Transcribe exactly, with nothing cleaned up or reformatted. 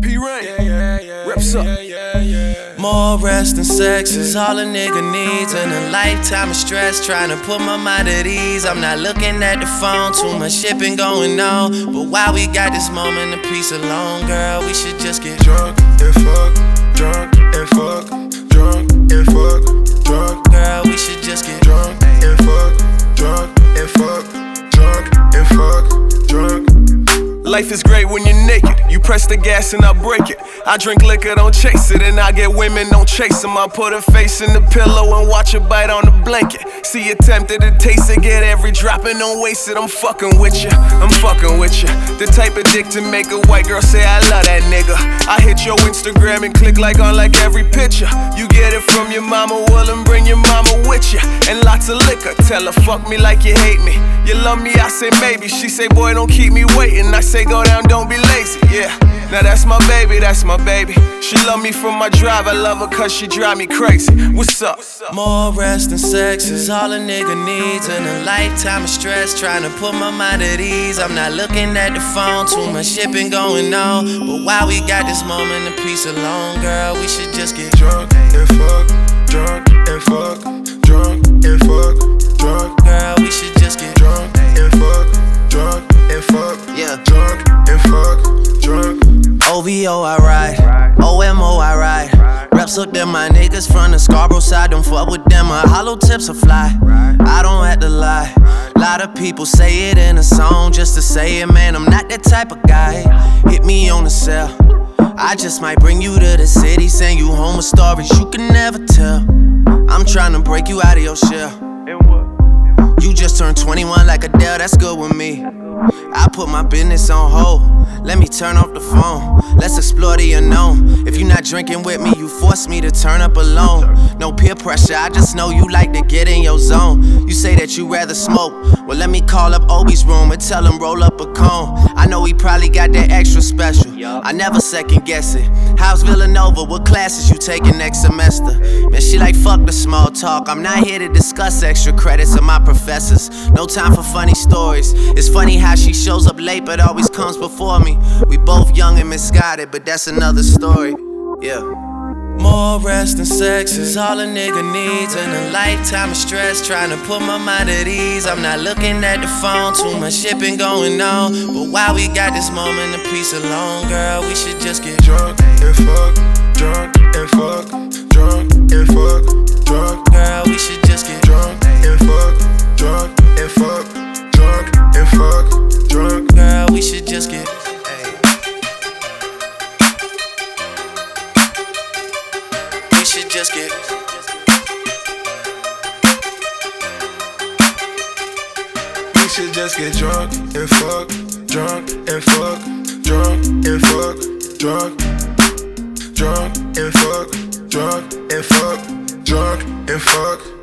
P-Rain, yeah, yeah, yeah, reps up. Yeah, yeah, yeah. More rest and sex is all a nigga needs, and a lifetime of stress trying to put my mind at ease. I'm not looking at the phone, too much shit been going on. But while we got this moment of peace alone, girl, we should just get drunk and fuck, drunk and fuck, drunk and fuck, drunk. Girl, we should just get drunk and fuck, drunk and fuck, drunk and fuck, drunk. Life is great when you're naked. You press the gas and I break it. I drink liquor, don't chase it. And I get women, don't chase them. I put her face in the pillow and watch her bite on the blanket. See you tempted to taste it, get every drop and don't waste it. I'm fucking with you, I'm fucking with you. The type of dick to make a white girl say I love that nigga. I hit your Instagram and click like on like every picture. You get it from your mama, well and bring your mama with you. And lots of liquor, tell her fuck me like you hate me. You love me, I say maybe. She say boy don't keep me waiting. I say go down, don't be lazy, yeah. Now that's my baby, that's my baby. She love me from my drive, I love her cause she drive me crazy. What's up? More rest and sex is all a nigga needs, and a lifetime of stress trying to put my mind at ease. I'm not looking at the phone, too much shit been going on. But while we got this moment of peace alone, girl, we should just get drunk and fuck, drunk and fuck, drunk and fuck, drunk. Girl, we should just get drunk and fuck, drunk and fuck, yeah, drunk and fuck, drunk. O V O I ride, O M O I ride. Reps up them my niggas from the Scarborough side, don't fuck with them, my hollow tips will fly. I don't have to lie. Lot of people say it in a song just to say it, man, I'm not that type of guy. Hit me on the cell, I just might bring you to the city, send you home with stories you can never tell. I'm trying to break you out of your shell. You just turned twenty-one like Adele, that's good with me. I put my business on hold, let me turn off the phone. Let's explore the unknown. If you're not drinking with me, you force me to turn up alone. No peer pressure, I just know you like to get in your zone. You say that you rather smoke, well let me call up Obi's room and tell him roll up a cone. I know he probably got that extra special, I never second guess it. How's Villanova, what classes you taking next semester? Man, she like fuck the small talk, I'm not here to discuss extra credits of my professors. No time for funny stories, it's funny how she shows up late but always comes before me. We both young and misguided, but that's another story, yeah. More rest and sex is all a nigga needs, and a lifetime of stress trying to put my mind at ease. I'm not looking at the phone, too much shit been going on. But while we got this moment of peace alone, girl, we should just get drunk and fuck, drunk and fuck, drunk and fuck, drunk. Girl, we should just get drunk and fuck, drunk and fuck, drunk and fuck, drunk. Girl, we should just get We should just get We should just get drunk and fuck, drunk and fuck, drunk and fuck, drunk, drunk and fuck, drunk and fuck, drunk and fuck.